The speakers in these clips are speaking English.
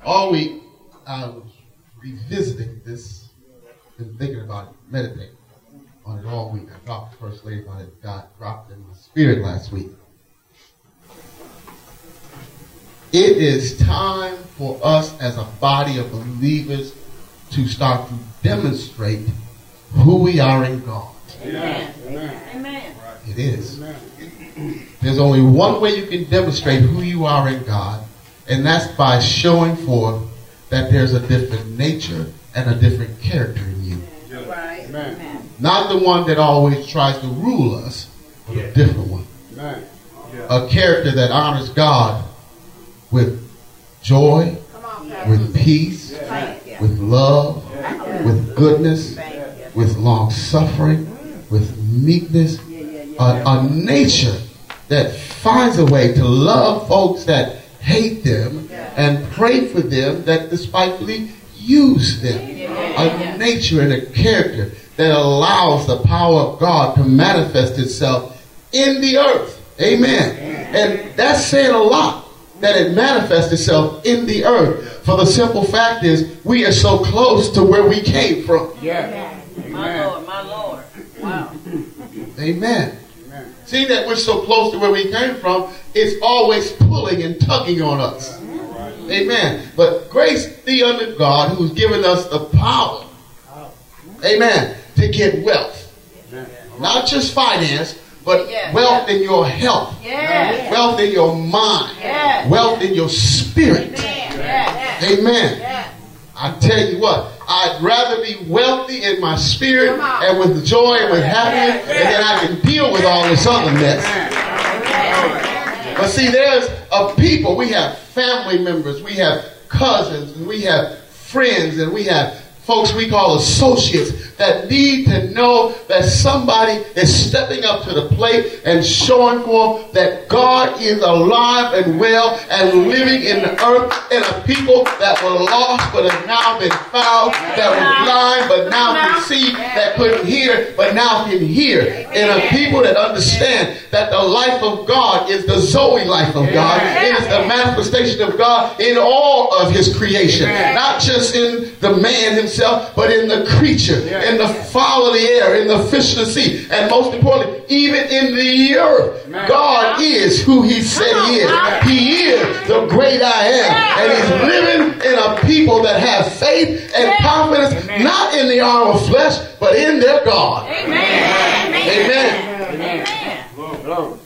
All week, I was revisiting this, been thinking about it, meditating on it all week. I talked to the First Lady about it. God dropped it in my spirit last week. It is time for us as a body of believers to start to demonstrate who we are in God. Amen. Amen. Amen. It is. Amen. There's only one way you can demonstrate who you are in God, and that's by showing forth that there's a different nature and a different character in you. Right. Amen. Not the one that always tries to rule us, but a different one. Amen. A character that honors God with joy, with peace, with love, with goodness, with long suffering, with meekness, a nature that finds a way to love folks that hate them and pray for them that despitefully use them. A nature and a character that allows the power of God to manifest itself in the earth. Amen. And that's saying a lot, that it manifests itself in the earth. For the simple fact is, we are so close to where we came from. Yeah. My Lord, my Lord. Wow. Amen. Seeing that we're so close to where we came from, it's always pulling and tugging on us. Amen. But grace be unto God who's given us the power, amen, to get wealth. Not just finance, but wealth in your health, wealth in your mind, wealth in your spirit. Amen. I tell you what, I'd rather be wealthy in my spirit and with joy and with happiness, and then I can deal with all this other mess. But see, there's a people, we have family members, we have cousins, and we have friends, and we have folks we call associates that need to know that somebody is stepping up to the plate and showing forth that God is alive and well and living in the earth, in a people that were lost but have now been found, that were blind but now can see, that couldn't hear but now can hear, in a people that understand that the life of God is the Zoe life of God. It is the manifestation of God in all of his creation, not just in the man himself, but in the creature, in the fowl of the air, in the fish of the sea, and most importantly, even in the earth. God is who he said he is. He is the great I am. And he's living in a people that have faith and confidence, not in the arm of flesh, but in their God. Amen. Amen. Amen.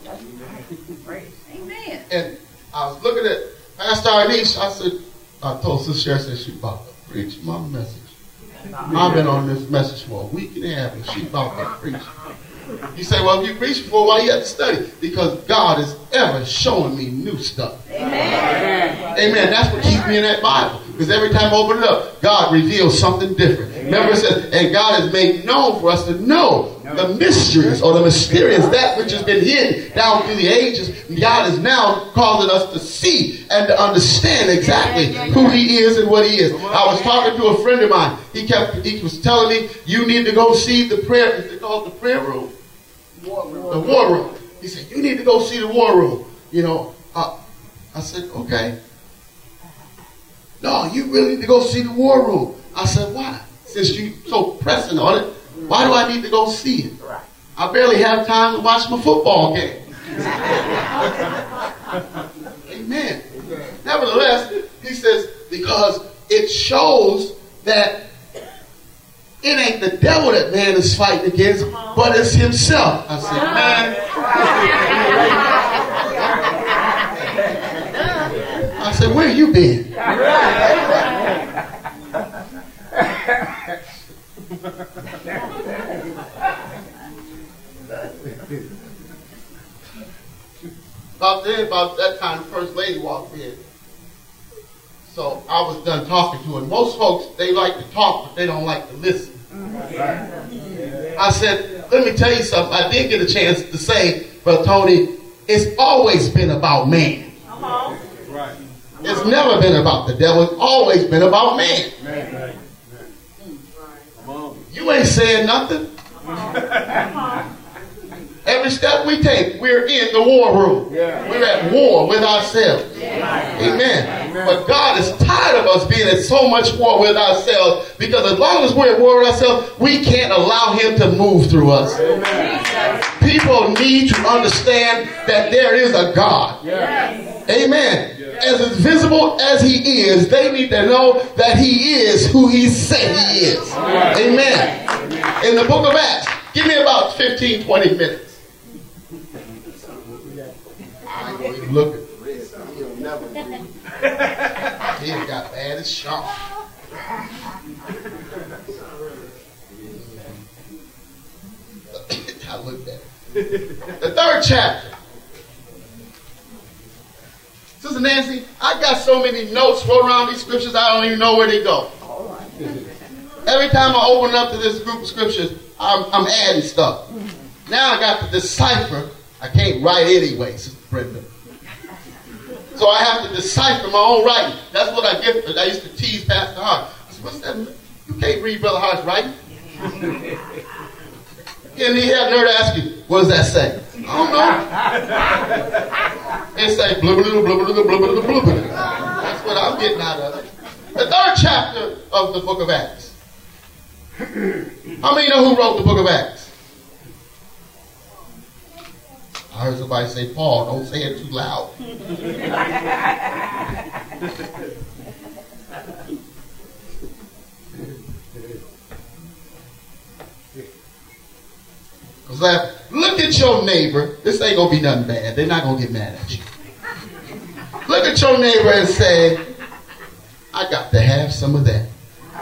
And I was looking at Pastor Arnice. I told Sister Sharon, she about to preach my message. I've been on this message for a week and a half, and she about to preach. You say, well, if you preach before, why you have to study? Because God is ever showing me new stuff. Amen. Amen. That's what keeps me in that Bible. Because every time I open it up, God reveals something different. Remember it says, and God has made known for us to know the mysteries or the mysterious, that which has been hidden down through the ages. God is now causing us to see and to understand exactly who he is and what he is. I was talking to a friend of mine. He was telling me, you need to go see the prayer. Is it called the prayer room? The war room. He said, you need to go see the war room. You know, I said, okay. No, you really need to go see the war room. I said, why? Since you're so pressing on it, why do I need to go see it? I barely have time to watch my football game. Amen. Nevertheless, he says, because it shows that it ain't the devil that man is fighting against, but it's himself. I said, man. I said, where you been? About that time, the First Lady walked in. So I was done talking to her. Most folks, they like to talk, but they don't like to listen. I said, let me tell you something. I did get a chance to say, Brother Tony, it's always been about man. It's never been about the devil. It's always been about man. You ain't saying nothing. Every step we take, we're in the war room. We're at war with ourselves. Amen. But God is tired of us being at so much war with ourselves, because as long as we're at war with ourselves, we can't allow him to move through us. Amen. People need to understand that there is a God. Yes. Amen. Yes. As visible as he is, they need to know that he is who he said he is. Amen. Amen. In the book of Acts, give me about 15, 20 minutes. I ain't going to even look at the wrist. He'll never move. He got bad as sharp. I looked at it. The third chapter. Sister Nancy, I got so many notes wrote around these scriptures, I don't even know where they go. Every time I open up to this group of scriptures, I'm adding stuff. Now I got to decipher. I can't write anyway, Sister Brenda. So I have to decipher my own writing. That's what I get. I used to tease Pastor Hart. I said, what's that? You can't read Brother Hart's writing. And he had nerve to ask you, what does that say? I don't know. It say blah, blah, blah, blah, blah, blah, blah, blah. That's what I'm getting out of it. The third chapter of the book of Acts. How many know who wrote the book of Acts? I heard somebody say, Paul, don't say it too loud. Look at your neighbor. This ain't going to be nothing bad. They're not going to get mad at you. Look at your neighbor and say, I got to have some of that.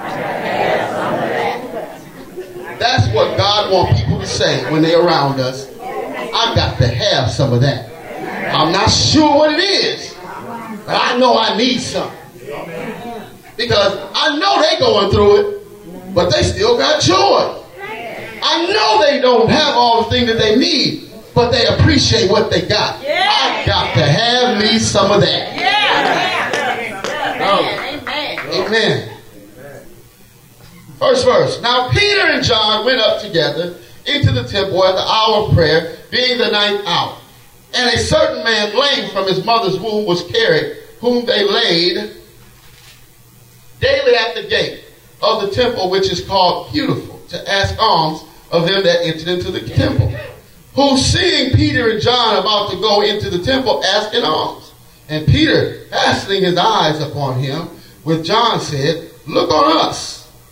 That's what God wants people to say when they're around us. I got to have some of that. I'm not sure what it is, but I know I need some. Because I know they're going through it, but they still got joy. I know they don't have all the things that they need, but they appreciate what they got. I got to have me some of that. Amen. Amen. First verse. Now Peter and John went up together into the temple at the hour of prayer, being the ninth hour. And a certain man lame from his mother's womb was carried, whom they laid daily at the gate of the temple, which is called Beautiful, to ask alms of them that entered into the temple. Who, seeing Peter and John about to go into the temple, asked an alms. And Peter, fastening his eyes upon him, with John said, look on us.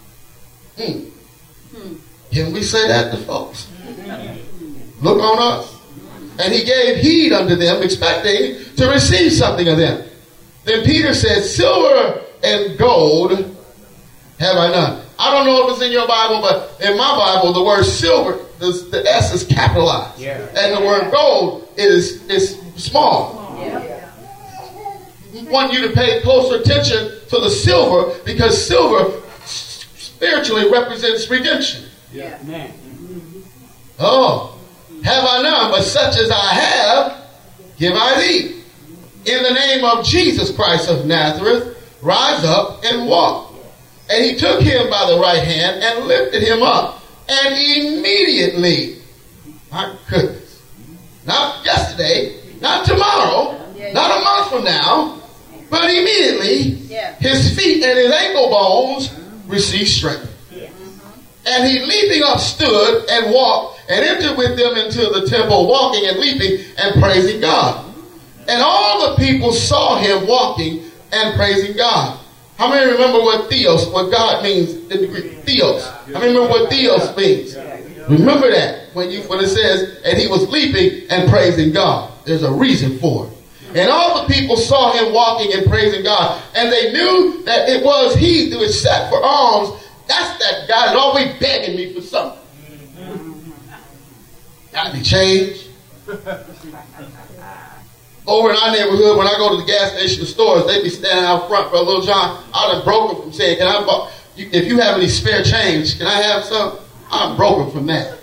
Can we say that to folks? Look on us. And he gave heed unto them, expecting to receive something of them. Then Peter said, silver and gold have I none. I don't know if it's in your Bible, but in my Bible, the word silver, the S is capitalized. Yeah. And the word gold is small. Yeah. We want you to pay closer attention to the silver, because silver spiritually represents redemption. Yeah. Oh, have I none, but such as I have, give I thee. In the name of Jesus Christ of Nazareth, rise up and walk. And he took him by the right hand and lifted him up. And immediately, my goodness, not yesterday, not tomorrow, not a month from now, but immediately, his feet and his ankle bones received strength. And he leaping up stood and walked and entered with them into the temple, walking and leaping and praising God. And all the people saw him walking and praising God. How many remember what theos, what God means in the Greek? Theos. How many remember what theos means? Remember that when it says, and he was leaping and praising God. There's a reason for it. And all the people saw him walking and praising God. And they knew that it was he who was set for alms. That's that guy that's always begging me for something. Got to be changed. Over in our neighborhood, when I go to the gas station stores, they be standing out front for a little John. I done broken from saying, "Can I? If you have any spare change, can I have some?" I'm broken from that.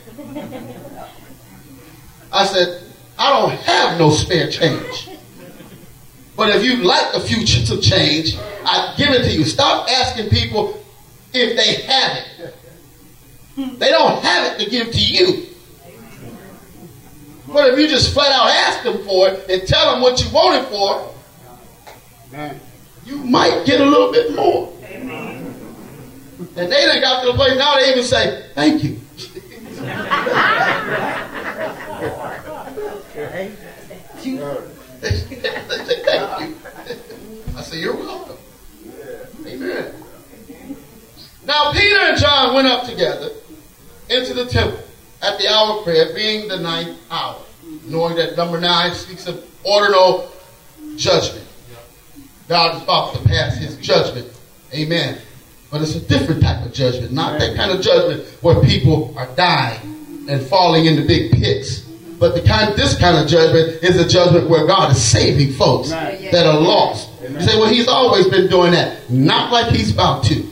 I said, "I don't have no spare change. But if you'd like a future to change, I give it to you." Stop asking people if they have it. They don't have it to give to you. But if you just flat out ask them for it and tell them what you want it for, you might get a little bit more. And they done got to the place now they even say, thank you. They say, thank you. I say, you're welcome. Amen. Now Peter and John went up together into the temple at the hour of prayer, being the 9th hour, knowing that number 9 speaks of ordinal judgment. God is about to pass his judgment. Amen. But it's a different type of judgment, not that kind of judgment where people are dying and falling into big pits. But this kind of judgment is a judgment where God is saving folks that are lost. You say, well, he's always been doing that. Not like he's about to.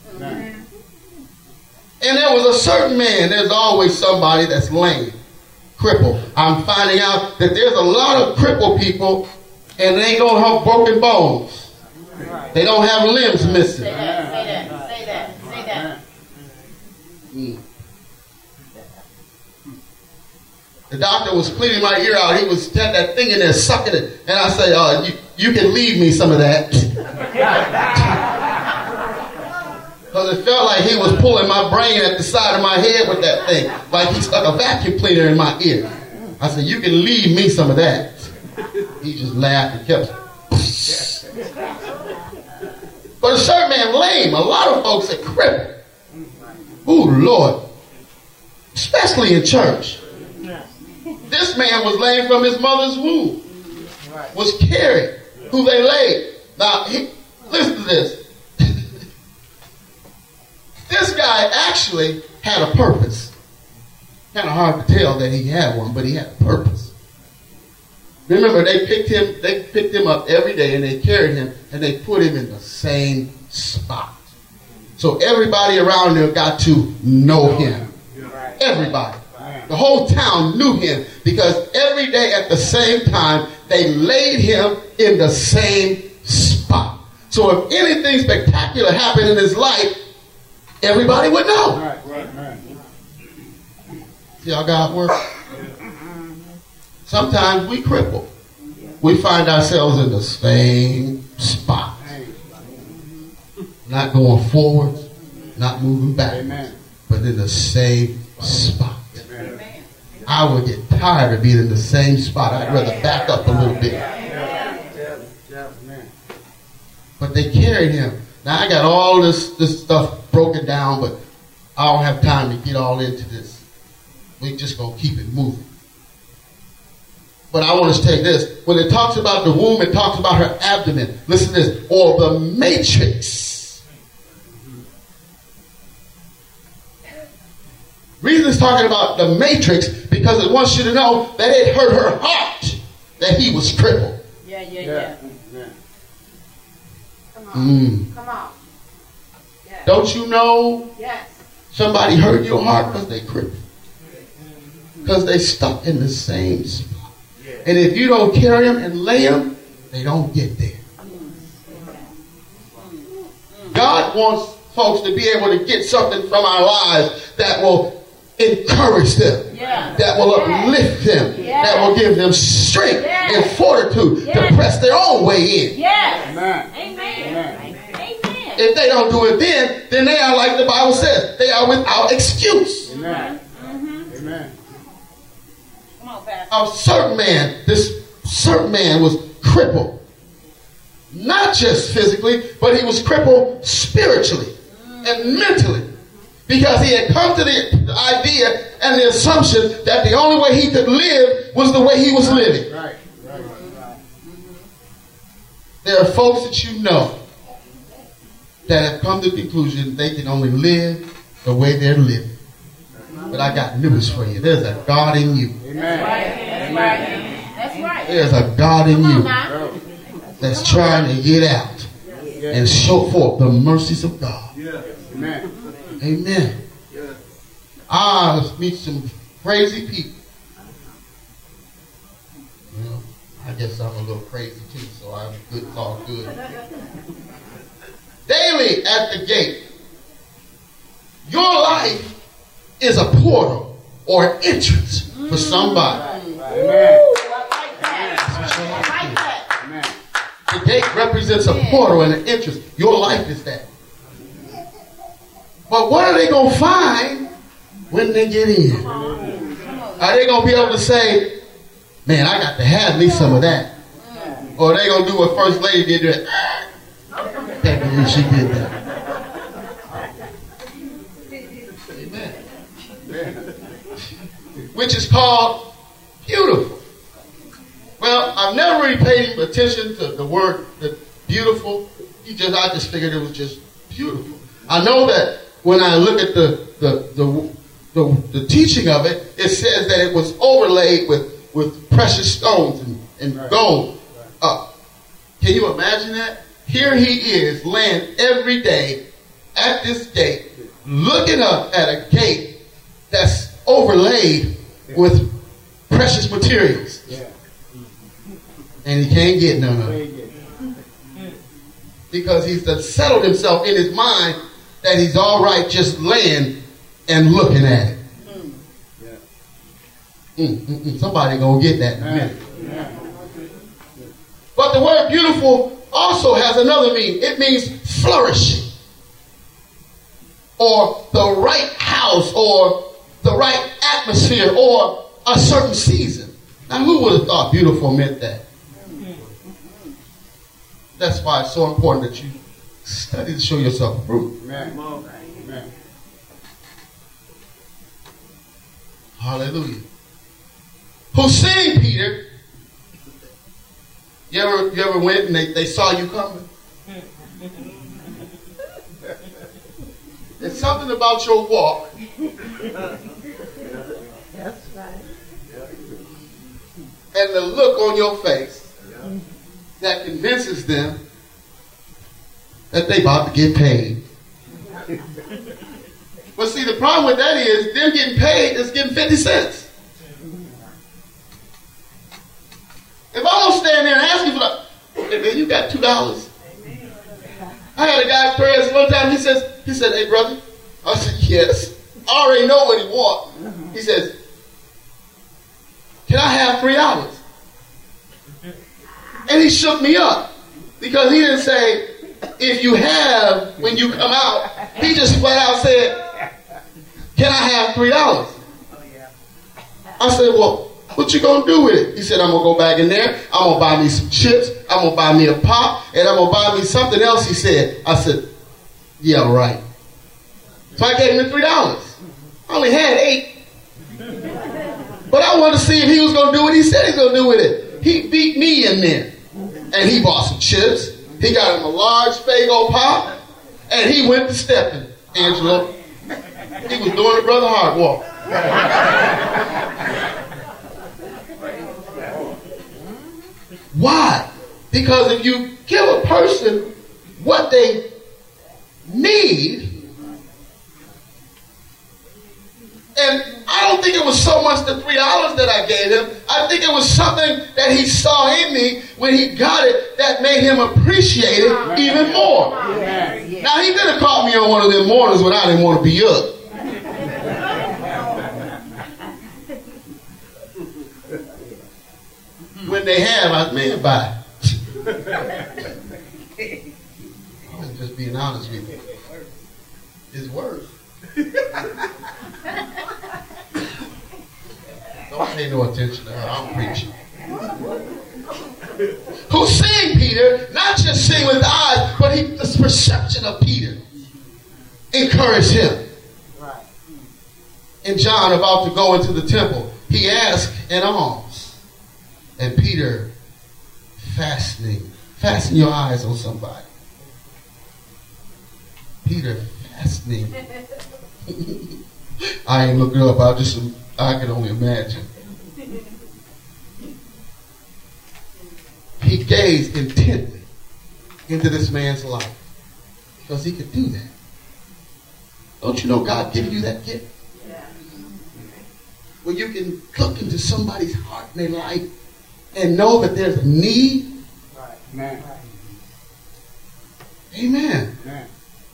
And there was a certain man, there's always somebody that's lame, crippled. I'm finding out that there's a lot of crippled people and they don't have broken bones. They don't have limbs missing. Say that. The doctor was cleaning my ear out. He was had that thing in there sucking it. And I say, you can leave me some of that. Because it felt like he was pulling my brain at the side of my head with that thing. Like he stuck a vacuum cleaner in my ear. I said, you can leave me some of that. He just laughed and kept. But a certain man lame. A lot of folks are crippled. Ooh, Lord. Especially in church. This man was lame from his mother's womb. Was carried. Who they laid. Now, listen to this. This guy actually had a purpose. Kind of hard to tell that he had one, but he had a purpose. Remember, they picked him up every day and they carried him and they put him in the same spot. So everybody around there got to know him. Everybody. The whole town knew him because every day at the same time, they laid him in the same spot. So if anything spectacular happened in his life, everybody would know. Right. See how God works? Sometimes we cripple. We find ourselves in the same spot. Not going forward, not moving back, but in the same spot. I would get tired of being in the same spot. I'd rather back up a little bit. But they carried him. Now I got all this stuff broken down, but I don't have time to get all into this. We just gonna keep it moving. But I want to take this. When it talks about the womb, it talks about her abdomen. Listen to this. Or the matrix. Reason it's talking about the matrix because it wants you to know that it hurt her heart that he was crippled. Yeah. Come on. Come on. Yes. Don't you know somebody hurt your heart because they crippled? Because they stuck in the same spot. And if you don't carry them and lay them, they don't get there. God wants folks to be able to get something from our lives that will encourage them, that will uplift them, that will give them strength and fortitude to press their own way in. Amen. If they don't do it then they are like the Bible says. They are without excuse. Amen. Come on, Pastor. This certain man was crippled. Not just physically, but he was crippled spiritually and mentally. Because he had come to the idea and the assumption that the only way he could live was the way he was living. Right. There are folks that you know that have come to the conclusion they can only live the way they're living. But I got news for you. There's a God in you. That's right. There's a God in you that's trying to get out and show forth the mercies of God. Amen. I meet some crazy people. Well, I guess I'm a little crazy too, so I'm good, all good. Daily at the gate, your life is a portal or an entrance for somebody. I like that. The gate represents a portal and an entrance. Your life is that. But what are they going to find when they get in? Are they going to be able to say, man, I got to have me some of that? Or are they going to do what First Lady did? Can't believe she did that. Amen. Which is called beautiful. Well, I've never really paid attention to the word beautiful. I just figured it was just beautiful. I know that when I look at the teaching of it, it says that it was overlaid with precious stones and gold. Can you imagine that? Here he is laying every day at this gate, looking up at a gate that's overlaid with precious materials. And he can't get none of it. Because he's settled himself in his mind that he's all right just laying and looking at it. Somebody gonna get that in a minute. But the word beautiful also has another meaning. It means flourishing, or the right house, or the right atmosphere, or a certain season. Now, who would have thought beautiful meant that? That's why it's so important that you study to show yourself approved. Amen. Hallelujah. Who seen Peter? You ever went and they saw you coming? There's something about your walk. That's right. And the look on your face that convinces them that they about to get paid. But see, the problem with that is them getting paid is getting 50 cents. If I don't stand there and ask you for that, hey man, you got $2. I had a guy prayers one time, he said, hey brother. I said, yes. I already know what he wants. He says, can I have $3? And he shook me up because he didn't say, if you have, when you come out, he just flat out said, can I have $3? I said, well, what you gonna do with it? He said, I'm gonna go back in there, I'm gonna buy me some chips, I'm gonna buy me a pop, and I'm gonna buy me something else, he said. I said, yeah, right. So I gave him the $3. I only had 8. But I wanted to see if he was gonna do what he said he was gonna do with it. He beat me in there. And he bought some chips. He got him a large Faygo pop. And he went to stepping, Angela. He was doing the Brother Hart walk. Why? Because if you give a person what they need, and I don't think it was so much the $3 that I gave him. I think it was something that he saw in me when he got it that made him appreciate it even more. Now, he could have caught me on one of them mornings when I didn't want to be up. When they have, I man, bye. I'm just being honest with you. It's worse. Don't pay no attention to her. I'm preaching. Who seeing Peter, not just seeing with eyes, but his perception of Peter encouraged him. And John, about to go into the temple, he asked an alms. And Peter, fasten your eyes on somebody. Peter, fastening. I ain't looking up. I can only imagine. He gazed intently into this man's life because he could do that. Don't you know God gave you that gift? Where you can look into somebody's heart and their life and know that there's a need. Right. Amen. Amen.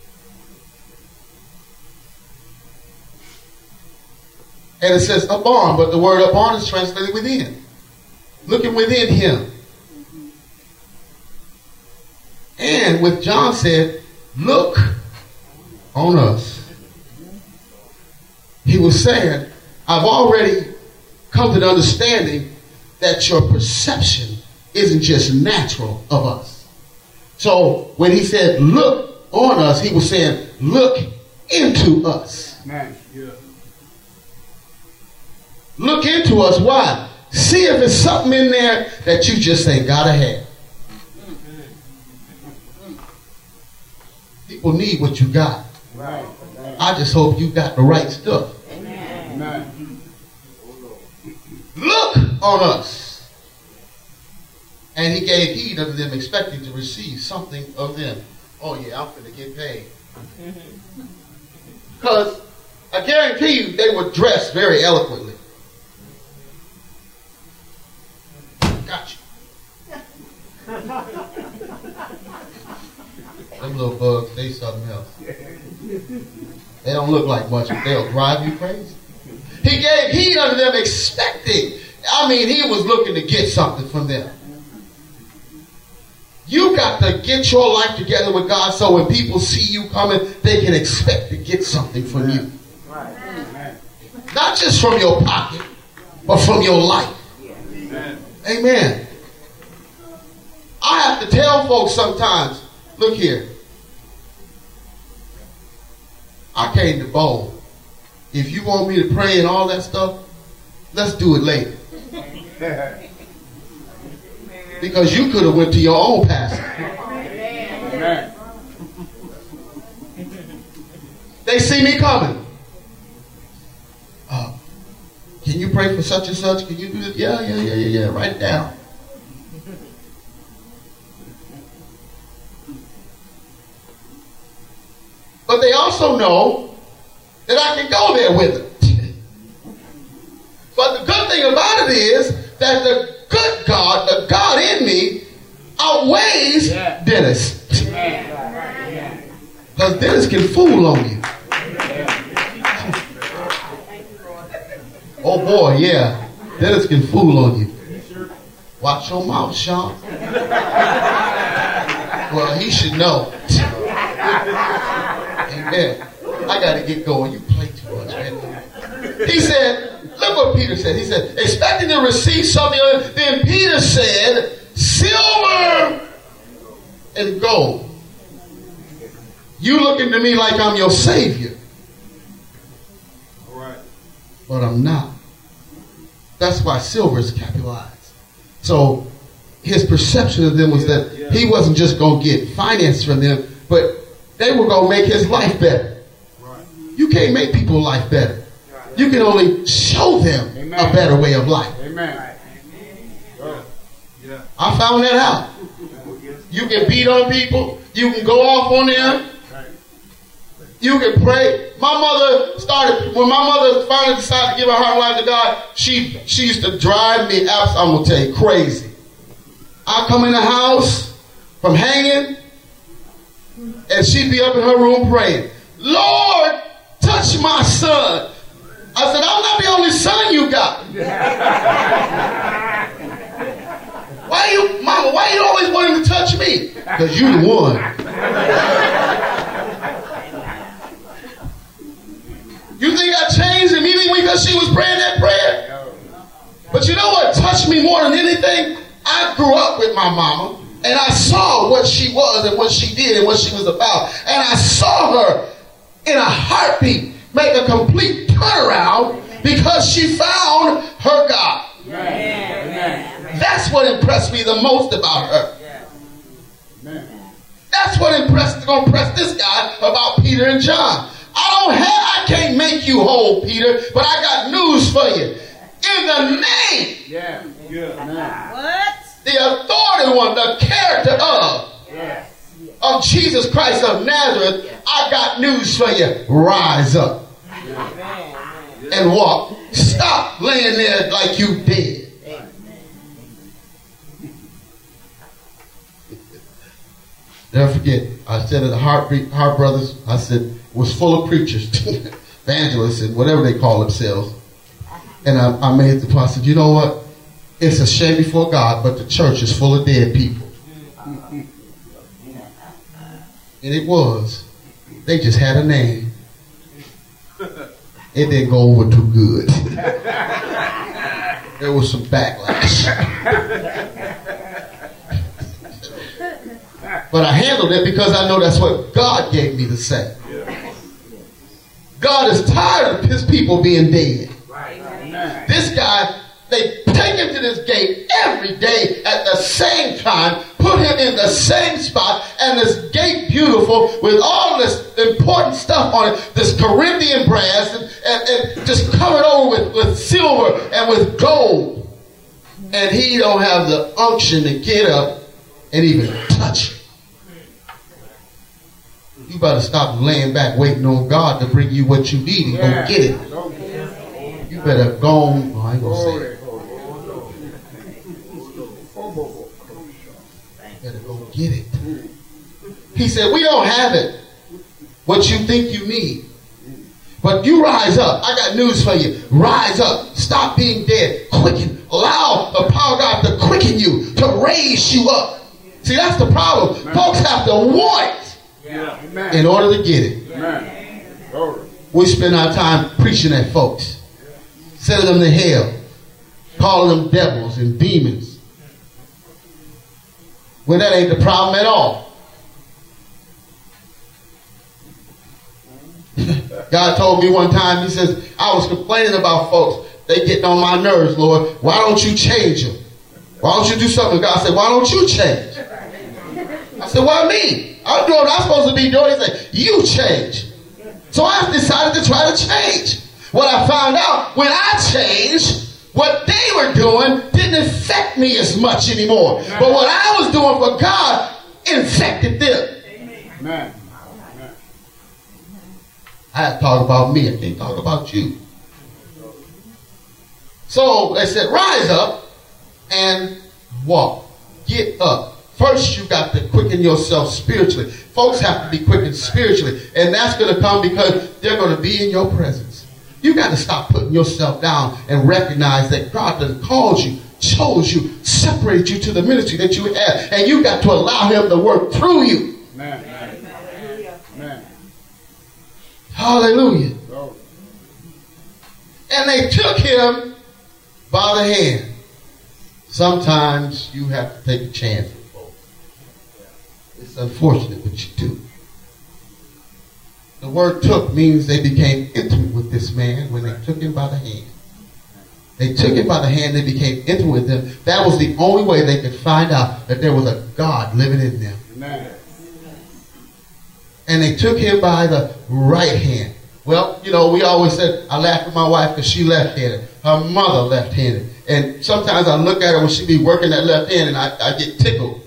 And it says upon, but the word upon is translated within. Looking within him. again, with John said, look on us. He was saying, I've already come to the understanding that your perception isn't just natural of us. So when he said, look on us, he was saying, look into us. Man, yeah. Look into us. Why? See if there's something in there that you just ain't gotta have. People need what you got. Right. I just hope you got the right stuff. Amen. Look on us. And he gave heed unto them, expecting to receive something of them. Oh yeah, I'm finna get paid. Because I guarantee you they were dressed very eloquently. Got you. Them little bugs, they something else. They don't look like much, but they'll drive you crazy. He gave heed unto them, expecting. I mean, he was looking to get something from them. You got to get your life together with God so when people see you coming, they can expect to get something from you. Right. Not just from your pocket, but from your life. Amen. I have to tell folks sometimes, look here. I came to bowl. If you want me to pray and all that stuff, let's do it later. Because you could have went to your own pastor. Amen. They see me coming. Can you pray for such and such? Can you do this? Yeah. Write it down. But they also know that I can go there with them. But the good thing about it is that the good God, the God in me, outweighs Dennis. Because Dennis can fool on you. Oh boy, yeah. Dennis can fool on you. Watch your mouth, Sean. Well, he should know. Amen. I got to get going. You play too much, man. He said, look what Peter said. He said, expecting to receive something. Then Peter said, silver and gold. You looking to me like I'm your savior. All right. But I'm not. That's why silver is capitalized. So his perception of them was that he wasn't just going to get finance from them, but they were going to make his life better. Right. You can't make people's life better. You can only show them a better way of life. Amen. Yeah. I found that out. You can beat on people. You can go off on them. You can pray. My mother started, when my mother finally decided to give her heart and life to God, she used to drive me, I'm going to tell you, crazy. I come in the house from hanging, and she'd be up in her room praying, Lord, touch my son. I said, I'm not the only son you got. Why you always wanting to touch me? Because you the one. You think I changed immediately because she was praying that prayer? But you know what touched me more than anything? I grew up with my mama, and I saw what she was and what she did and what she was about. And I saw her in a heartbeat make a complete turnaround because she found her God. That's what impressed me the most about her. That's what gonna impress this guy about Peter and John. I can't make you whole, Peter, but I got news for you. In the name, What? the authority one, the character of Jesus Christ of Nazareth, I got news for you. Rise up and walk. Stop laying there like you dead. Never forget, I said at the Heart Brothers, I said, was full of preachers, evangelists, and whatever they call themselves. And I made the point, I said, you know what? It's a shame before God, but the church is full of dead people. And it was. They just had a name. It didn't go over too good. There was some backlash. But I handled it because I know that's what God gave me to say. God is tired of his people being dead. This guy, they take him to this gate every day at the same time, put him in the same spot, and this gate beautiful with all this important stuff on it, this Corinthian brass, and just covered over with silver and with gold. And he don't have the unction to get up and even touch it. You better stop laying back waiting on God to bring you what you need and go get it. You better go on. Oh, I ain't gonna say it. You better go get it. He said, we don't have it. What you think you need. But you rise up. I got news for you. Rise up. Stop being dead. Quicken. Allow the power of God to quicken you, to raise you up. See, that's the problem. Folks have to want in order to get it. We spend our time preaching at folks, sending them to hell, calling them devils and demons. Well, that ain't the problem at all. God told me one time, he says, I was complaining about folks. They getting on my nerves, Lord. Why don't you change them? Why don't you do something? God said, why don't you change? I said, why me? I'm doing what I'm supposed to be doing. He said, you change. So I decided to try to change. What I found out, when I changed, what they were doing didn't affect me as much anymore. But what I was doing for God infected them. Amen. I had to talk about me. I can't talk about you. So they said, rise up and walk. Get up. First, you got to quicken yourself spiritually. Folks have to be quickened spiritually. And that's going to come because they're going to be in your presence. You got to stop putting yourself down and recognize that God done called you, chose you, separated you to the ministry that you have. And you got to allow him to work through you. Amen. Amen. Hallelujah. And they took him by the hand. Sometimes you have to take a chance with folks. It's unfortunate, but you do. The word took means they became intimate with this man when they took him by the hand. They took him by the hand, they became intimate with him. That was the only way they could find out that there was a God living in them. Amen. And they took him by the right hand. Well, you know, we always said, I laugh at my wife because she left-handed. Her mother left-handed. And sometimes I look at her when she be working that left hand and I get tickled.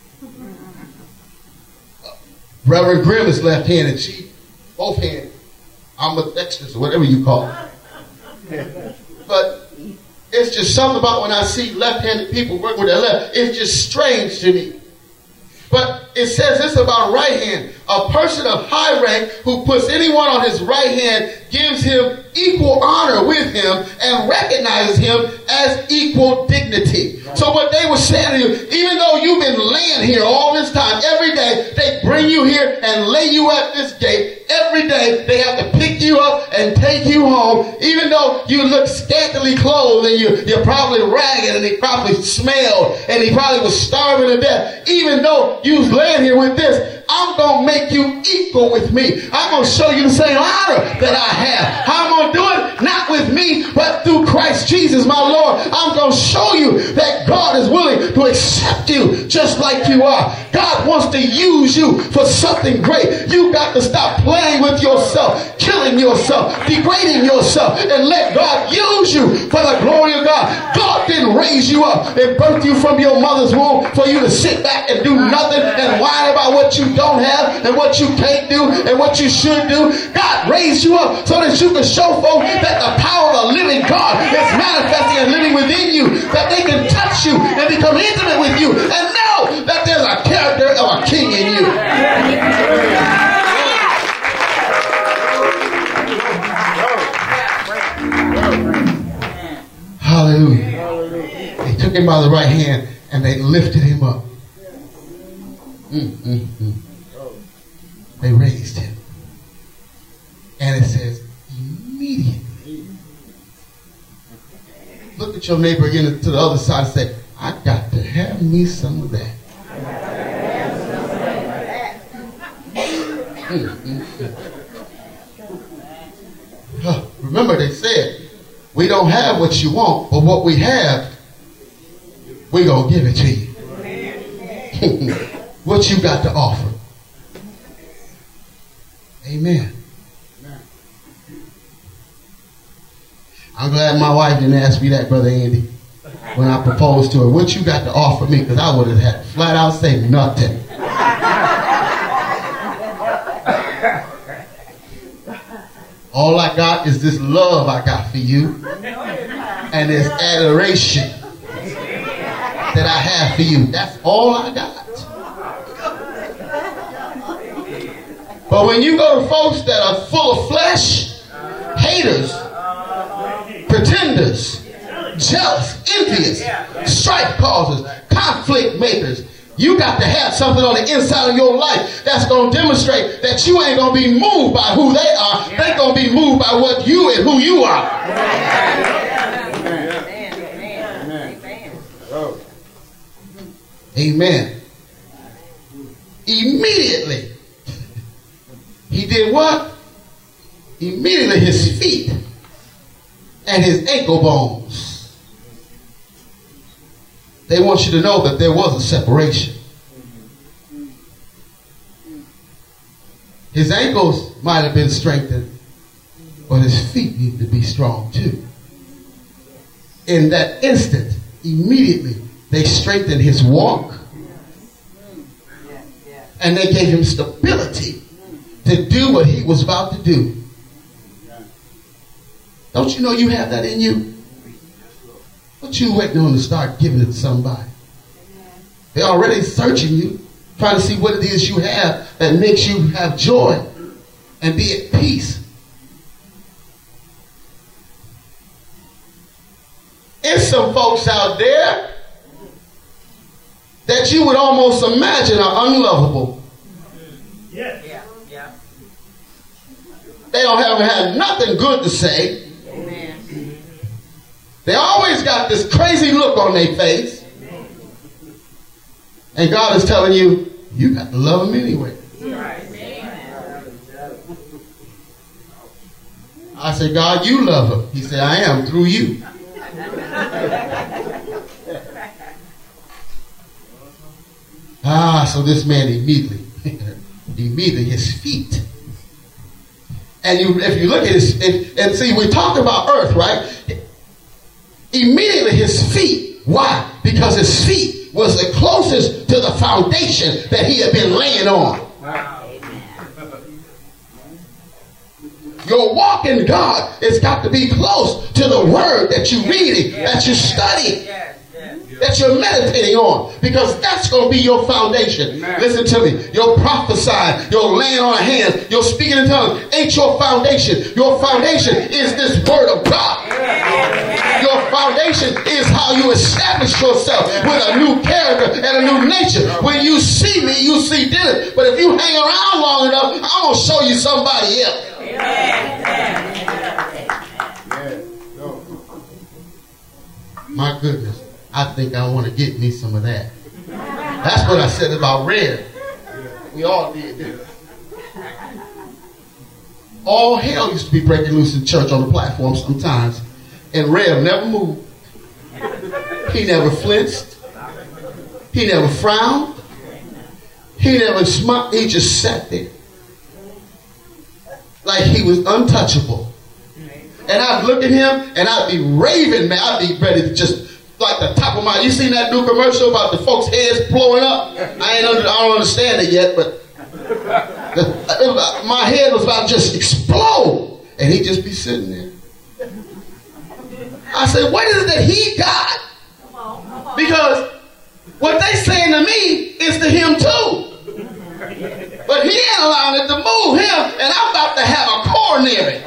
Reverend Grimm is left-handed. She both-handed. Ambidextrous or whatever you call it. But it's just something about when I see left-handed people working with their left. It's just strange to me. But it says this about right hand. A person of high rank who puts anyone on his right hand gives him equal honor with him and recognizes him as equal dignity. So what they were saying to you, even though you've been laying here all this time, every day they bring you here and lay you at this gate. Every day they have to pick you up and take you home. Even though you look scantily clothed and you're probably ragged and he probably smelled and he probably was starving to death. Even though you was laying here with this, I'm going to make you equal with me. I'm going to show you the same honor that I have. How I'm going to do it? Not with me, but through Christ Jesus, my Lord. I'm going to show you that God is willing to accept you just like you are. God wants to use you for something great. You got to stop playing with yourself, killing yourself, degrading yourself, and let God use you for the glory of God. God didn't raise you up and birth you from your mother's womb for you to sit back and do nothing and whine about what you don't have and what you can't do and what you should do. God raised you up so that you can show folks that the power of the living God is manifesting and living within you, that they can touch you and become intimate with you and know that there's a character of a king in you. Hallelujah. They took him by the right hand and they lifted him up. they raised him. And it says, immediately. Look at your neighbor again to the other side and say, I got to have me some of that. Remember they said, we don't have what you want, but what we have, we're going to give it to you. What you got to offer? Amen. I'm glad my wife didn't ask me that, Brother Andy, when I proposed to her. What you got to offer me? Because I would have had to flat out say nothing. All I got is this love I got for you and this adoration that I have for you. That's all I got. But when you go to folks that are full of flesh, haters, pretenders, jealous, envious, strife causers, conflict makers, you got to have something on the inside of your life that's going to demonstrate that you ain't going to be moved by who they are. They're going to be moved by what you and who you are. Amen. Immediately. He did what? Immediately his feet and his ankle bones. They want you to know that there was a separation. His ankles might have been strengthened, but his feet needed to be strong too. In that instant, immediately, they strengthened his walk and they gave him stability to do what he was about to do. Don't you know you have that in you? What you waiting on to start giving it to somebody? They're already searching you, trying to see what it is you have that makes you have joy and be at peace. There's some folks out there that you would almost imagine are unlovable. Yeah. They don't have nothing good to say. They always got this crazy look on their face. And God is telling you, you got to love them anyway. I said, God, you love them. He said, I am through you. So this man immediately his feet. And if you look at his, and see, we talked about earth, right? Immediately his feet. Why? Because his feet was the closest to the foundation that he had been laying on. Your walk in God has got to be close to the word that you're reading, that you study, that you're meditating on, because that's going to be your foundation. Listen to me. Your prophesying, your laying on of hands, your speaking in tongues ain't your foundation. Your foundation is this word of God. Your foundation is how you establish yourself with a new character and a new nature. When you see me, you see Dennis. But if you hang around long enough, I'm going to show you somebody else. My goodness. I think I want to get me some of that. That's what I said about Red. We all did. All hell used to be breaking loose in church on the platform sometimes. And Red never moved. He never flinched. He never frowned. He never smiled. He just sat there. Like he was untouchable. And I'd look at him and I'd be raving, man. I'd be ready to just, like the top of my, you seen that new commercial about the folks' heads blowing up? I don't understand it yet, but my head was about to just explode. And he'd just be sitting there. I said, what is it that he got? Because what they saying to me is to him too. But he ain't allowing it to move him, and I'm about to have a coronary.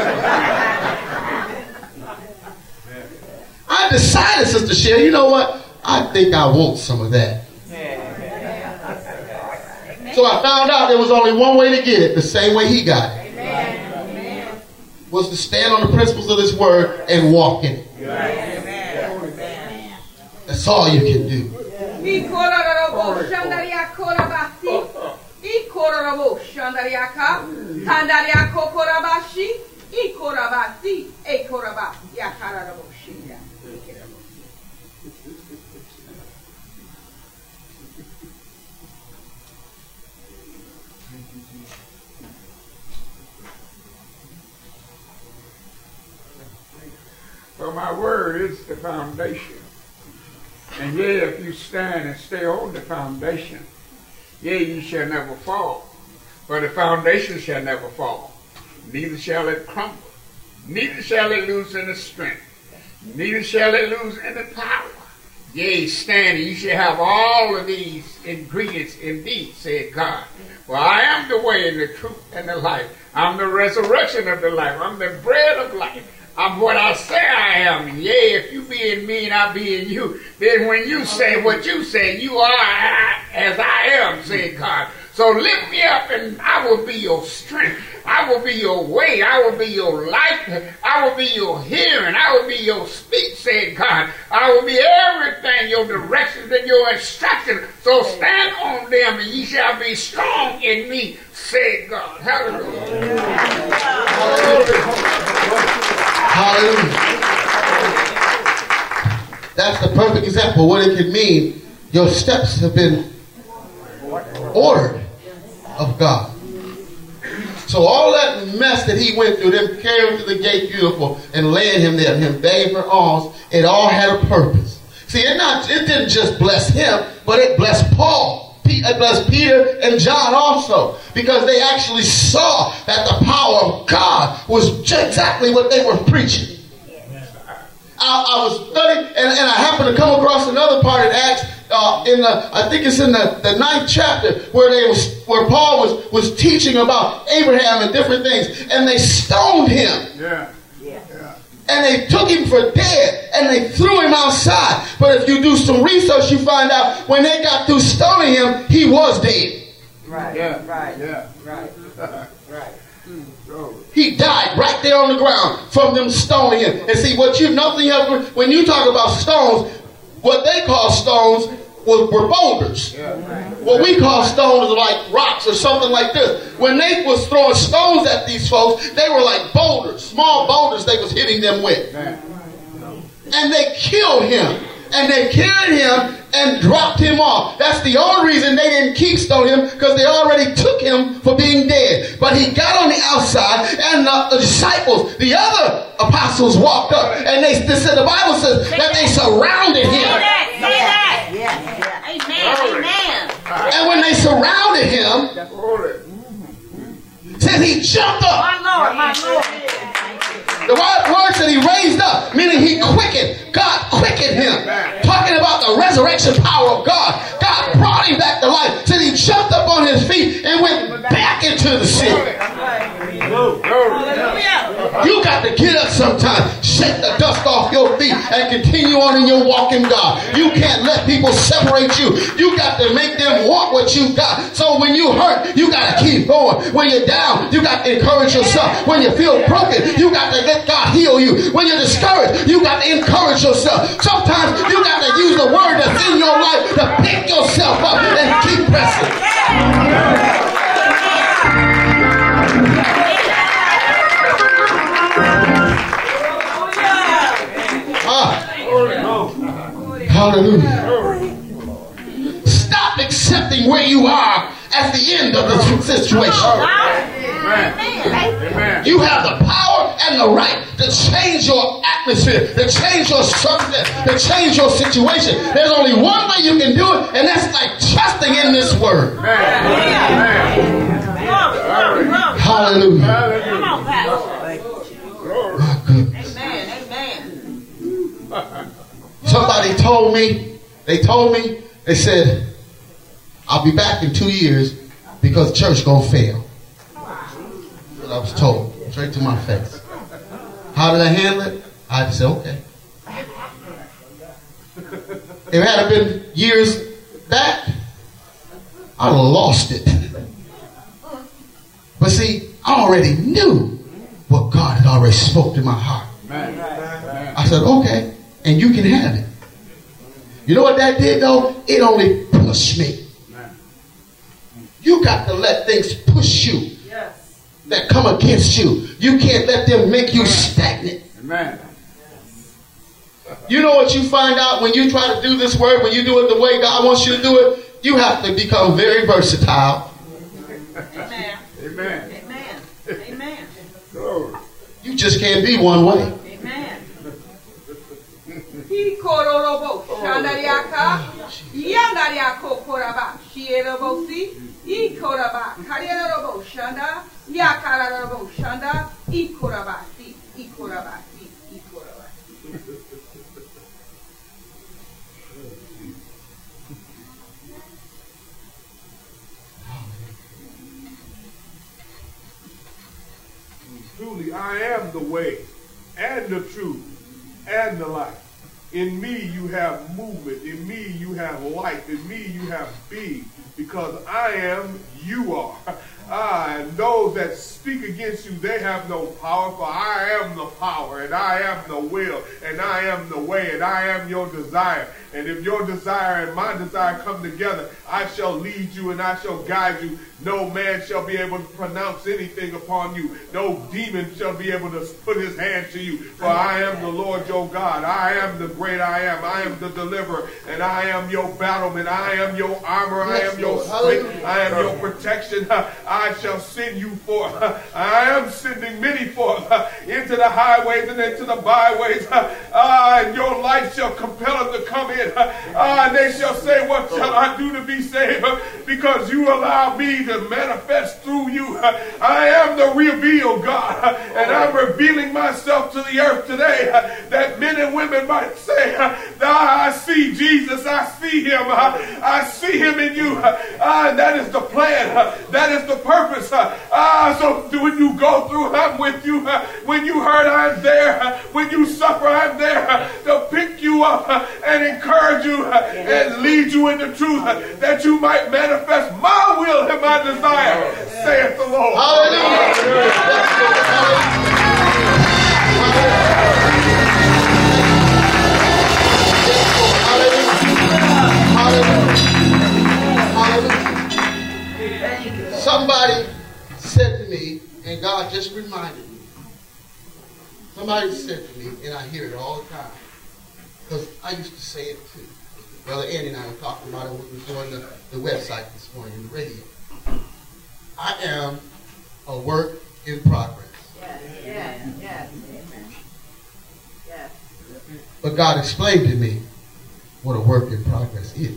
I decided, Sister Sherry, you know what? I think I want some of that. So I found out there was only one way to get it, the same way he got it. Was to stand on the principles of this word and walk in it. That's all you can do. For my word is the foundation. And yea, if you stand and stay on the foundation, yea, you shall never fall. For the foundation shall never fall. Neither shall it crumble. Neither shall it lose any strength. Neither shall it lose any power. Yea, stand, and you shall have all of these ingredients indeed, said God. For I am the way and the truth and the life. I'm the resurrection of the life. I'm the bread of life. I'm what I say I am. Yea, if you be in me and I be in you, then when you say what you say, you are as I am, said God. So lift me up and I will be your strength. I will be your way. I will be your light. I will be your hearing. I will be your speech, said God. I will be everything, your directions and your instructions. So stand on them and ye shall be strong in me, said God. Hallelujah. Hallelujah. That's the perfect example of what it could mean. Your steps have been ordered of God. So all that mess that he went through, them carrying him to the gate beautiful and laying him there, him begging for alms, it all had a purpose. See, it didn't just bless him, but it blessed Paul. It blessed Peter and John also, because they actually saw that the power of God was exactly what they were preaching. I was studying, and I happened to come across another part in Acts, I think it's in the 9th chapter, where Paul was teaching about Abraham and different things, and they stoned him. Yeah. And they took him for dead, and they threw him outside. But if you do some research, you find out when they got through stoning him, he was dead. Right. Yeah. Right. Yeah. Right. Right. He died right there on the ground from them stoning him. And see, when you talk about stones, what they call stones were boulders. Yeah. What we call stones are like rocks or something like this. When they was throwing stones at these folks, they were like boulders, small boulders they was hitting them with. And they killed him. And they carried him and dropped him off. That's the only reason they didn't keep stoning him, because they already took him for being dead. But he got on the outside, and the disciples, the other apostles, walked up, and the Bible says that they surrounded him. Say that. Amen. And when they surrounded him, said he jumped up. My Lord. The word said he raised up, meaning he quickened. God quickened him. Talking about the resurrection power of God. God brought him back to life. Said he jumped up on his feet and went back into the city. You got to get up sometime, shake the dust off your feet, and continue on in your walk in God. You can't let people separate you. You got to make them want what you got. So when you hurt, you got to keep going. When you're down, you got to encourage yourself. When you feel broken, you got to let God heal you. When you're discouraged, you got to encourage yourself. Sometimes you got to use the word that's in your life to pick yourself up and keep pressing. Hallelujah. Stop accepting where you are as the end of the situation. Amen. You have the power and the right to change your atmosphere, to change your circumstance, to change your situation. There's only one way you can do it, and that's like trusting in this word. Hallelujah. Come on, Pastor. My goodness. Amen. Somebody told me, they said, I'll be back in 2 years because church gonna fail. That's what I was told, straight to my face. How did I handle it? I said, okay. If it had been years back, I'd have lost it. But see, I already knew what God had already spoke to my heart. I said, okay, and you can have it. You know what that did though? It only pushed me. You got to let things push you that come against you. You can't let them make you stagnant. Amen. You know what you find out when you try to do this word, when you do it the way God wants you to do it? You have to become very versatile. Amen. Amen. Amen. Amen. Glory. You just can't be one way. Amen. He kororobo shandariaka yandariako koraba shierobosi I koraba karierobo shanda yakarorobo shanda I korabasi I korabasi I korabasi. Truly, I am the way and the truth and the life. In me you have movement. In me you have life. In me you have being. Because I am, you are. And those that speak against you, they have no power. For I am the power, and I am the will, and I am the way, and I am your desire. And if your desire and my desire come together, I shall lead you and I shall guide you. No man shall be able to pronounce anything upon you. No demon shall be able to put his hand to you. For I am the Lord your God. I am the great I am. I am the deliverer. And I am your battlement. I am your armor. I am your strength. I am your protection. I shall send you forth. I am sending many forth into the highways and into the byways. And your light shall compel them to come in. And they shall say, what shall I do to be saved? Because you allow me to manifest through you. I am the revealed God, and I'm revealing myself to the earth today, that men and women might say, I see Jesus, I see him, I see him in you. That is the plan, that is the purpose. So when you go through, I'm with you. When you hurt, I'm there. When you suffer, I'm there to pick you up and encourage you and lead you in the truth, that you might manifest my will and my desire, saith the Lord. Hallelujah. Hallelujah. Somebody said to me, and God just reminded me. Somebody said to me, and I hear it all the time, because I used to say it too. Brother Andy and I were talking about it when we were doing the website this morning, the radio. I am a work in progress. Yes, yes, yes, amen. Yes. But God explained to me what a work in progress is.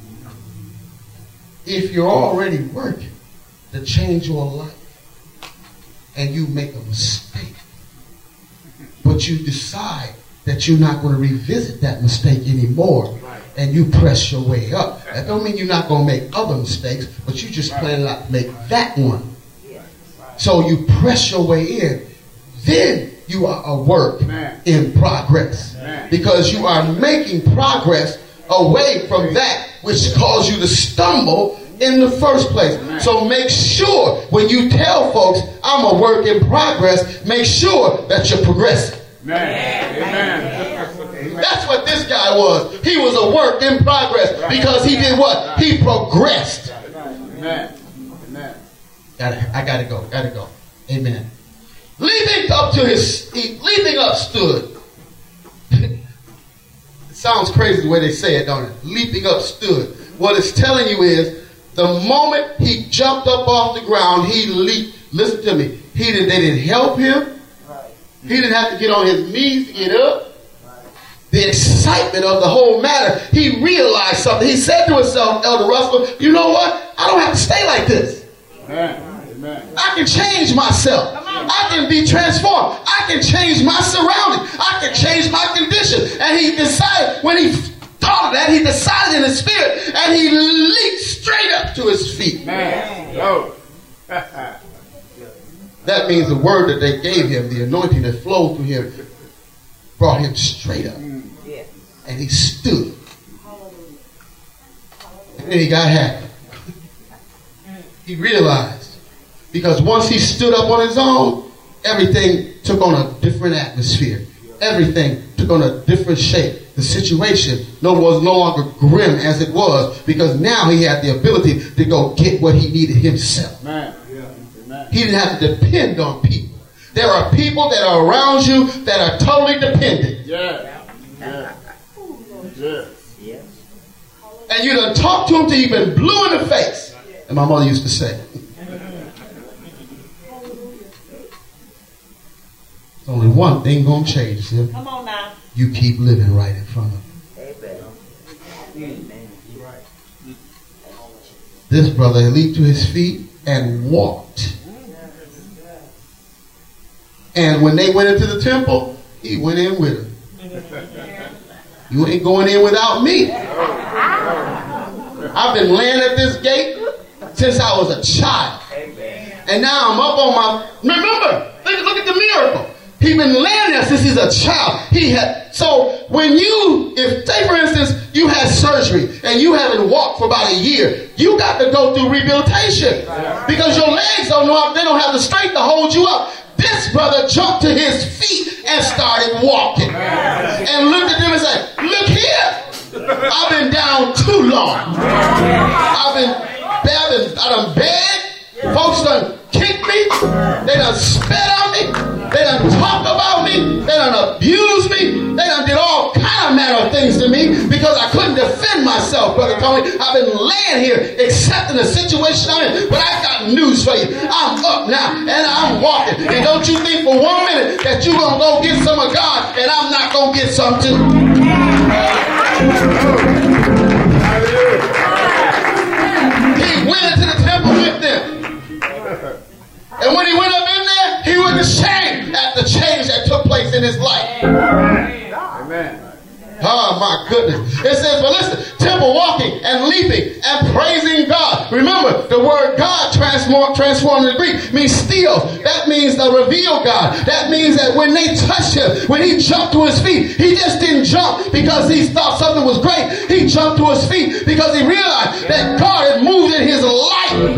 If you're already working to change your life and you make a mistake, but you decide that you're not going to revisit that mistake anymore, and you press your way up. That don't mean you're not going to make other mistakes, but you just plan not to make that one. So you press your way in. Then you are a work in progress. Because you are making progress away from that which caused you to stumble in the first place. So make sure when you tell folks, I'm a work in progress, make sure that you're progressing. Amen. That's what this guy was. He was a work in progress because he did what? He progressed. Amen. Amen. I gotta go. Amen. Leaping up stood. It sounds crazy the way they say it, don't it? Leaping up stood. What it's telling you is the moment he jumped up off the ground, he leaped. Listen to me. They didn't help him. He didn't have to get on his knees to get up. The excitement of the whole matter, he realized something. He said to himself, Elder Russell, you know what? I don't have to stay like this. Amen. I can change myself. I can be transformed. I can change my surroundings. I can change my condition. And he decided, when he thought of that, he decided in his spirit, and he leaped straight up to his feet. That means the word that they gave him, the anointing that flowed through him, brought him straight up. And he stood. And then he got happy. He realized Because once he stood up on his own, everything took on a different atmosphere. Everything took on a different shape. The situation was no longer grim as it was, because now he had the ability to go get what he needed himself. Amen. He didn't have to depend on people. There are people that are around you that are totally dependent. Yeah. And you done talk to them till you've been blue in the face. And my mother used to say, there's only one thing gonna change, Sim. Come on now. You keep living right in front of them. This brother leaped to his feet and walked. And when they went into the temple, he went in with them. You ain't going in without me. I've been laying at this gate since I was a child. And now I'm up on my... Remember, look at the miracle. He's been laying there since he's a child. So when if say for instance, you had surgery and you haven't walked for about a year, you got to go through rehabilitation. Because your legs they don't have the strength to hold you up. This brother jumped to his feet and started walking. And looked at them and said, look here. I've been down too long. I done begged. Folks done kicked me. They done spit on me. They done talked about me. They done abused me. They done did all kind of manner of things to me because I couldn't defend myself, Brother Tony. I've been laying here accepting the situation I'm in. But I got news for you. I'm up now and I'm walking. And don't you think for 1 minute that you're going to go get some of God and I'm not going to get some too. He went into the temple with them. And when he went up in there, he was ashamed at the change that took place in his life. Amen. Oh my goodness. It says, but listen, temple walking and leaping and praising God. Remember, the word God transformed in the Greek means still. That means the revealed God. That means that when they touched him, when he jumped to his feet, he just didn't jump because he thought something was great. He jumped to his feet because he realized that God had moved in his life.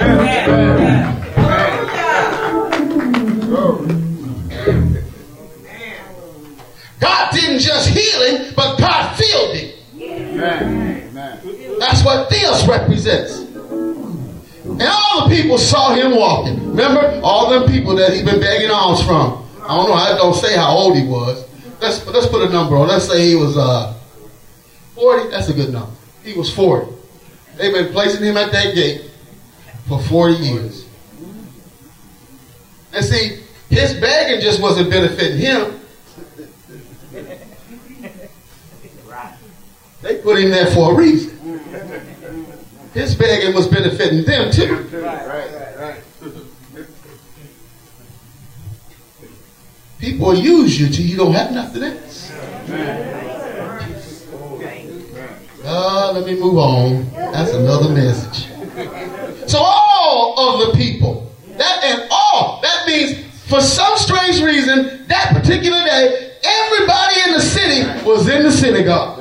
God didn't just heal him, but God filled him. Amen. That's what Theos represents. And all the people saw him walking. Remember, all them people that he'd been begging alms from. I don't know, I don't say how old he was. Let's put a number on. Let's say he was 40. That's a good number. He was 40. They've been placing him at that gate for 40 years. And see, his begging just wasn't benefiting him. They put him there for a reason. His begging was benefiting them too. Right. People will use you till you don't have nothing else. Let me move on. That's another message. So all of the people, that means for some strange reason, that particular day, everybody in the city was in the synagogue.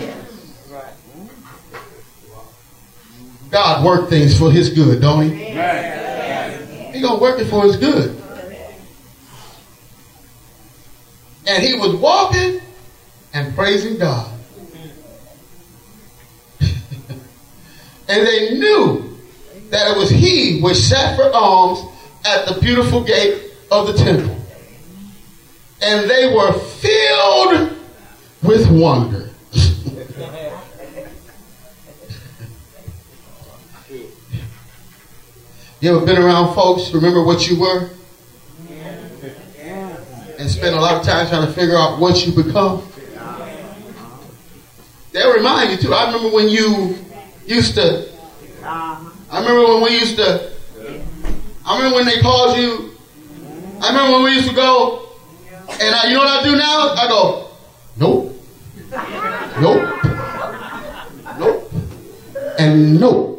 God worked things for his good, don't he? He gonna work it for his good. And he was walking and praising God. And they knew that it was he which sat for alms at the beautiful gate of the temple. And they were filled with wonder. You ever been around folks, remember what you were? And spend a lot of time trying to figure out what you become? They'll remind you too. I remember when you used to, I remember when they called you, I remember when we used to go, and you know what I do now? I go, nope, and nope.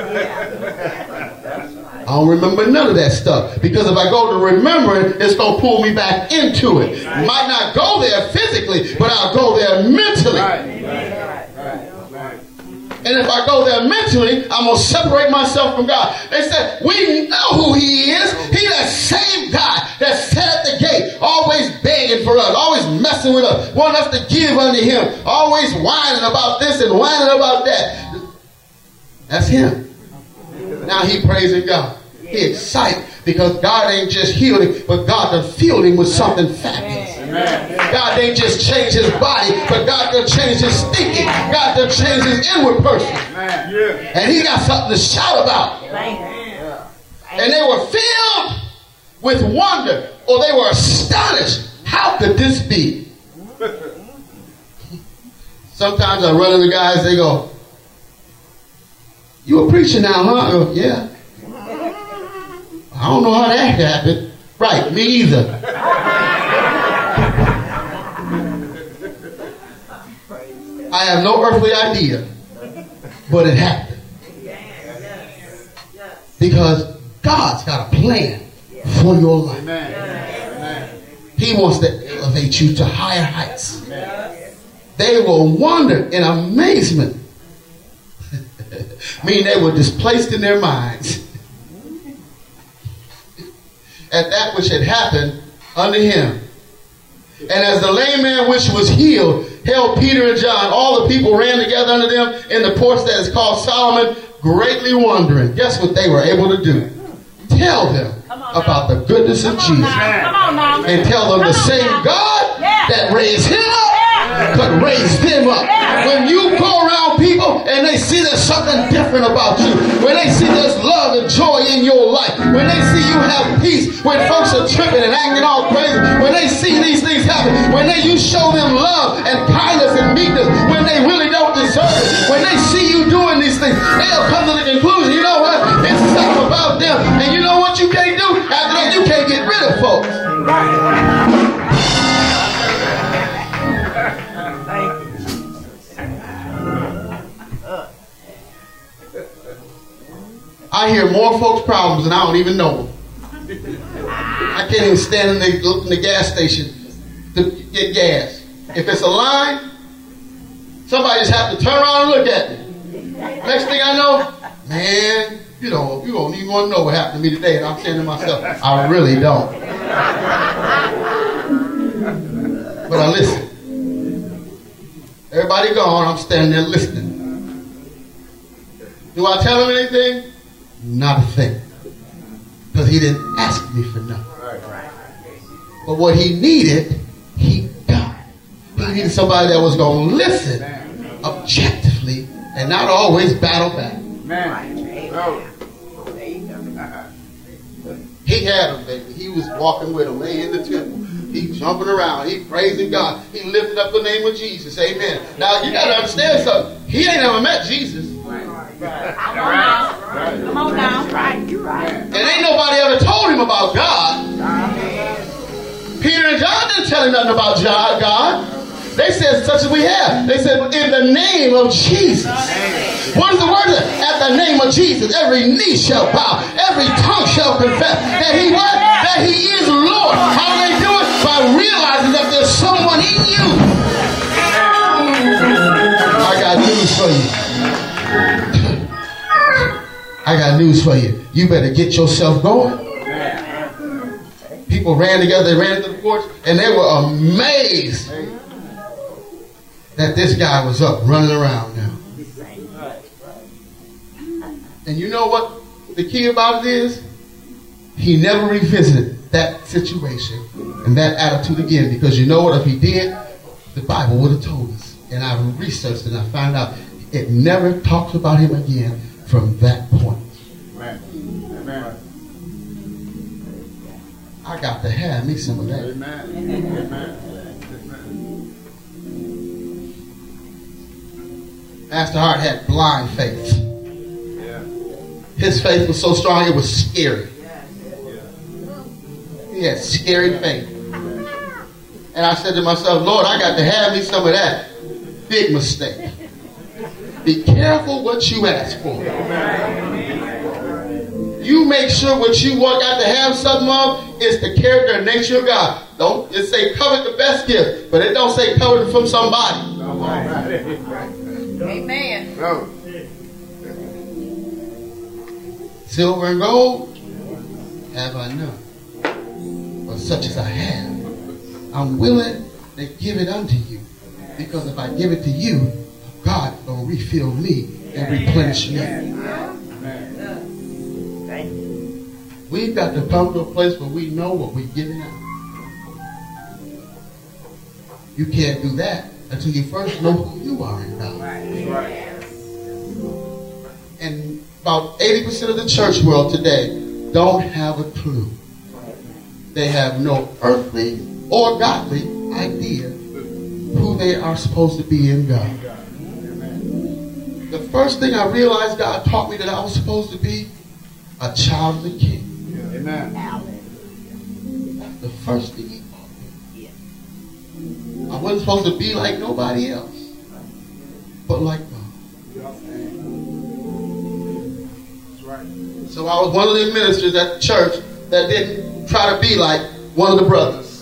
I don't remember none of that stuff. Because if I go to remember it, it's going to pull me back into it. Might not go there physically, but I'll go there mentally. And if I go there mentally, I'm going to separate myself from God. They said, we know who he is. He that same God that sat at the gate, always begging for us, always messing with us, wanting us to give unto him, always whining about this and whining about that. That's him. Now he praising God. He excited because God ain't just healed him, but God done filled him with something fabulous. Amen. God ain't just changed his body, but God done changed his thinking. God done changed his inward person. Amen. And he got something to shout about. And they were filled with wonder, or they were astonished. How could this be? Sometimes I run into guys, they go, "You a preacher now, huh?" I go, "Yeah." "I don't know how that happened." "Right, me either." I have no earthly idea, but it happened. Because God's got a plan for your life. He wants to elevate you to higher heights. They will wonder in amazement. Meaning they were displaced in their minds at that which had happened unto him. And as the lame man which was healed held Peter and John, all the people ran together unto them in the porch that is called Solomon, greatly wondering. Guess what they were able to do? Tell them about the goodness of Jesus. And tell them the same God that raised him up could raise them up. When you go around people and they see there's something different about you, when they see there's love and joy in your life, when they see you have peace, when folks are tripping and acting all crazy, when they see these things happen, when you show them love and kindness and meekness, when they really don't deserve it, when they see you doing these things, they'll come to the conclusion, you know what? It's something about them. And you know what you can't do? After that, you can't get rid of folks. I hear more folks' problems and I don't even know them. I can't even stand in the gas station to get gas. If it's a line, somebody just have to turn around and look at me. Next thing I know, man, you don't even want to know what happened to me today. And I'm saying to myself, I really don't. But I listen. Everybody gone, I'm standing there listening. Do I tell him anything? Not a thing. Because he didn't ask me for nothing. But what he needed, he got. He needed somebody that was going to listen objectively and not always battle back. He had him, baby. He was walking with him. They in the temple. He jumping around. He praising God. He lifted up the name of Jesus. Amen. Now, you got to understand something. He ain't never met Jesus. Come on now. Right, you're right. And ain't nobody ever told him about God. Peter and John didn't tell him nothing about God. They said, such as we have. They said, in the name of Jesus. What is the word? At the name of Jesus, every knee shall bow, every tongue shall confess that he what? That he is Lord. How do they do it? By realizing that there's someone in you. I got news for you. I got news for you. You better get yourself going. People ran together, they ran to the porch, and they were amazed that this guy was up running around now. And you know what the key about it is? He never revisited that situation and that attitude again, because you know what? If he did, the Bible would have told us. And I researched and I found out it never talks about him again from that point. Amen. Amen. I got to have me some of that. Amen. Amen. Pastor Hart had blind faith. Yeah. His faith was so strong it was scary. He had scary faith. And I said to myself, Lord, I got to have me some of that. Big mistake. Be careful what you ask for. You make sure what you want got to have something of is the character and nature of God. Don't it say covet the best gift, but it don't say covet it from somebody. Amen. Silver and gold have I none. But such as I have, I'm willing to give it unto you. Because if I give it to you, God will refill me and replenish me. We've got to come to a place where we know what we're giving out. You can't do that until you first know who you are in God. And about 80% of the church world today don't have a clue. They have no earthly or godly idea who they are supposed to be in God. The first thing I realized God taught me that I was supposed to be a child of the King. Amen. That's the first thing he taught me. I wasn't supposed to be like nobody else, but like God. That's right. So I was one of the ministers at the church that didn't try to be like one of the brothers.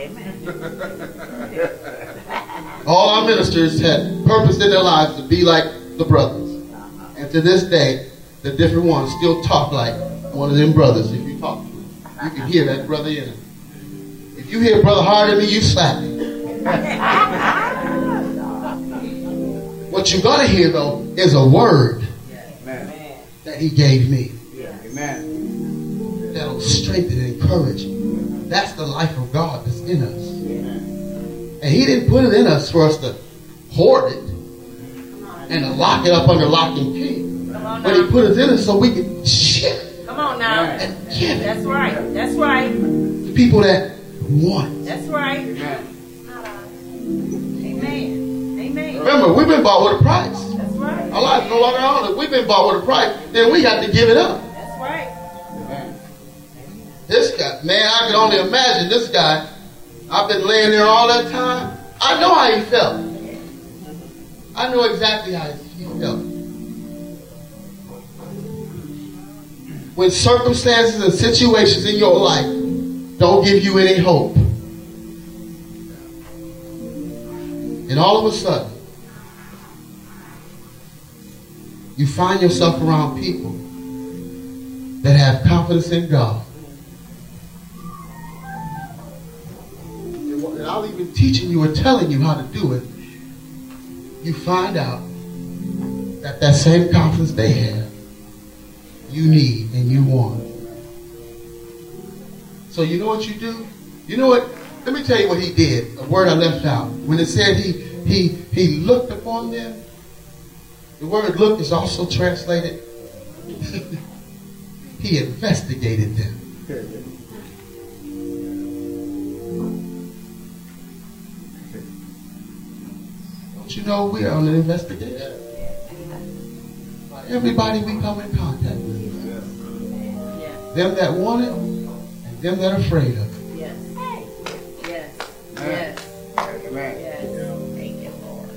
All our ministers had purpose in their lives to be like the brothers. And to this day, the different ones still talk like one of them brothers. If you talk to them, you can hear that brother in it. If you hear brother harder than me, you slap him. What you're going to hear, though, is a word that he gave me. That'll strengthen and encourage. That's the life of God that's in us. And he didn't put it in us for us to hoard it and to lock it up under lock and key. But he put it in us so we can share it. Come on now. And give it. That's right. That's right. To people that want. That's right. Amen. Amen. Remember, we've been bought with a price. That's right. Our life no longer ours. If we've been bought with a price, then we got to give it up. That's right. This guy, man, I can only imagine this guy. I've been laying there all that time. I know how he felt. I know exactly how he felt. When circumstances and situations in your life don't give you any hope. And all of a sudden, you find yourself around people that have confidence in God. And I'll even teaching you or telling you how to do it. You find out that that same confidence they have, you need and you want. So you know what you do? You know what? Let me tell you what he did. A word I left out. When it said he looked upon them, the word look is also translated. He investigated them. Don't you know we are on an investigation? By everybody we come in contact with. Them that want it and them that are afraid of it. Yes. Yes. Yes. Amen. Yes. Thank you, Lord.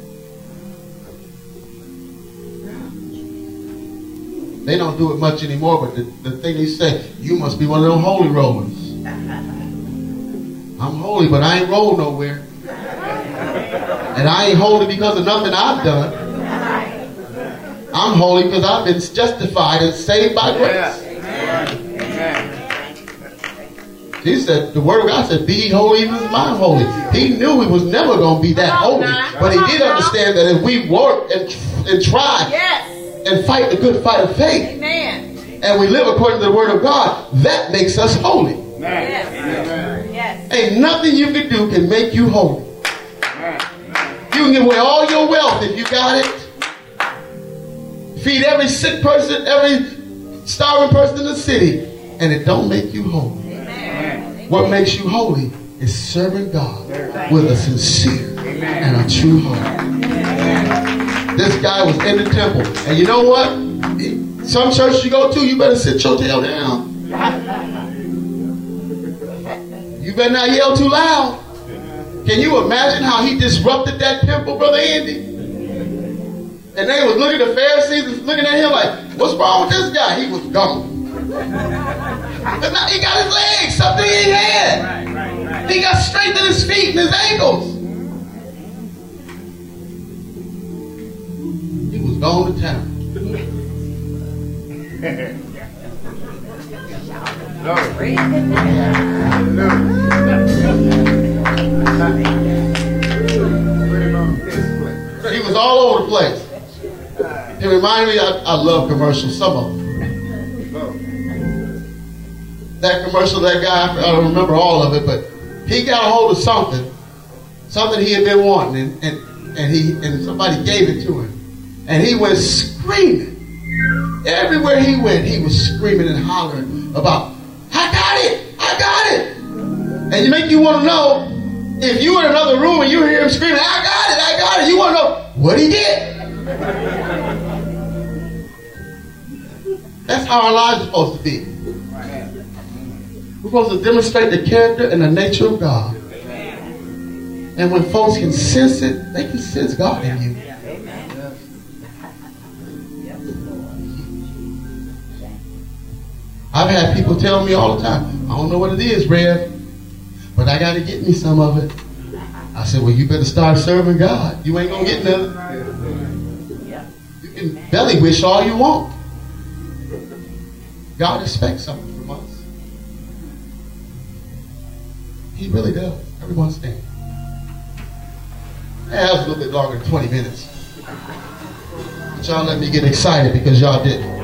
They don't do it much anymore, but the thing they say, you must be one of them holy rollers. I'm holy, but I ain't rolled nowhere. And I ain't holy because of nothing I've done. I'm holy because I've been justified and saved by grace. He said, the word of God said, be ye holy even as I am holy. He knew he was never going to be that holy. But he did understand that if we work and try and fight the good fight of faith, Amen. and we live according to the word of God, that makes us holy. Yes. Yes. Ain't nothing you can do can make you holy. You can give away all your wealth if you got it. Feed every sick person, every starving person in the city, and it don't make you holy. Amen. What makes you holy is serving God with a sincere and a true heart. This guy was in the temple. And you know what? Some church you go to, you better sit your tail down. You better not yell too loud. Can you imagine how he disrupted that temple, Brother Andy? And they was looking at the Pharisees and looking at him like, what's wrong with this guy? He was gone. But now he got his legs, something he ain't had. He got strength in his feet and his ankles. He was gone to town. He was all over the place. It reminded me, I love commercials, some of them. That commercial, that guy, I don't remember all of it, but he got a hold of something he had been wanting, and somebody gave it to him. And he went screaming. Everywhere he went, he was screaming and hollering about, I got it! I got it! And it make you want to know, if you were in another room and you hear him screaming, I got it! I got it! You want to know what he did. That's how our lives are supposed to be. We're supposed to demonstrate the character and the nature of God. And when folks can sense it, they can sense God in you. I've had people tell me all the time, I don't know what it is, Rev, but I got to get me some of it. I said, well, you better start serving God. You ain't going to get nothing. You can belly wish all you want. God expects something from us. He really does. Everyone stand. That was a little bit longer than 20 minutes. But y'all let me get excited because y'all didn't.